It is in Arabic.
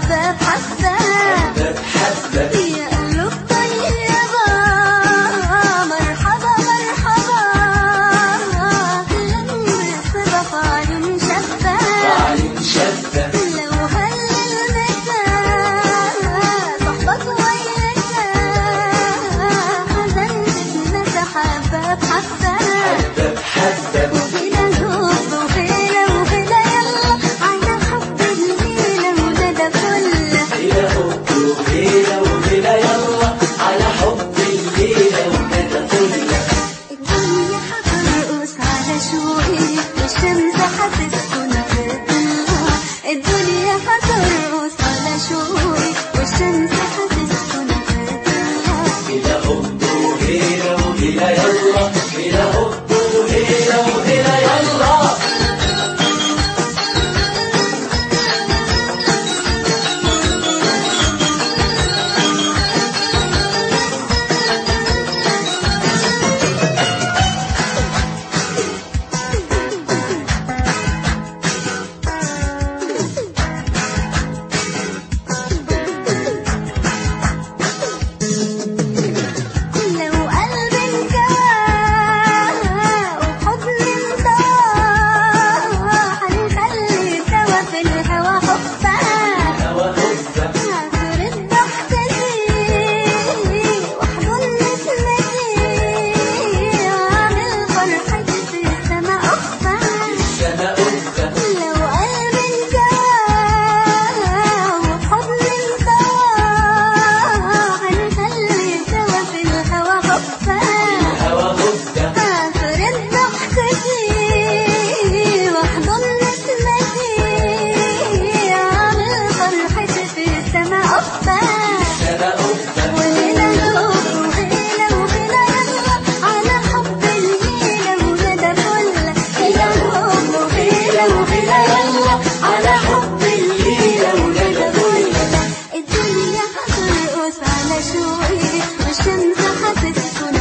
حبة بحبة يا قلوب طيبة مرحبا مرحبا لما الصبح عيون شابة لو هللمتها صحبك ويتها حزنت بنسى حبة بحبة وهنا الحب وهنا وهنا يلا على حب الليلة وندى كله الدنيا هترقص على شوقي والشمس هتسكن في ضلها الدنيا هترقص على شوقي والشمس هتسكن في ضلها لو قلبي انكوى وحضن انطوى هنخلي سوا في الهوا حبة هفرد ضحكتي واحضن نسمتي واعمل فرحتي في السما قبة لو قلبي انكوى وحضن انطوى هنخلي سوا في الهوا حبة هفرد ضحكتي واحضن نسمتي اعمل فرحتي في السما قبة وهنا الحب وهنا وهنا يلا على حب الليلة وندى كله هنا الحب وهنا وهنا يلا على حب الليلة وندى كله الدنيا هترقص على شوقي والشمس هتسكن